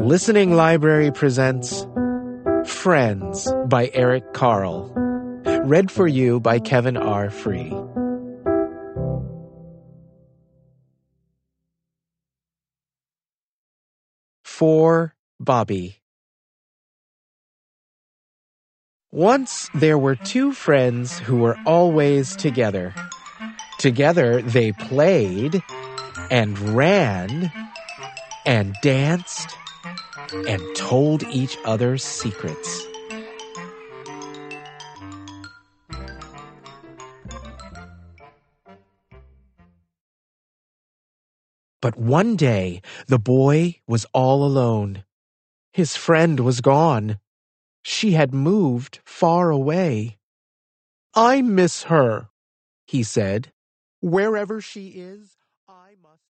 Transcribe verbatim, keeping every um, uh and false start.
Listening Library presents Friends by Eric Carle. Read for you by Kevin R. Free. For Bobby. Once there were two friends who were always together. Together they played and ran and danced and told each other secrets. But one day, the boy was all alone. His friend was gone. She had moved far away. "I miss her," he said. "Wherever she is, I must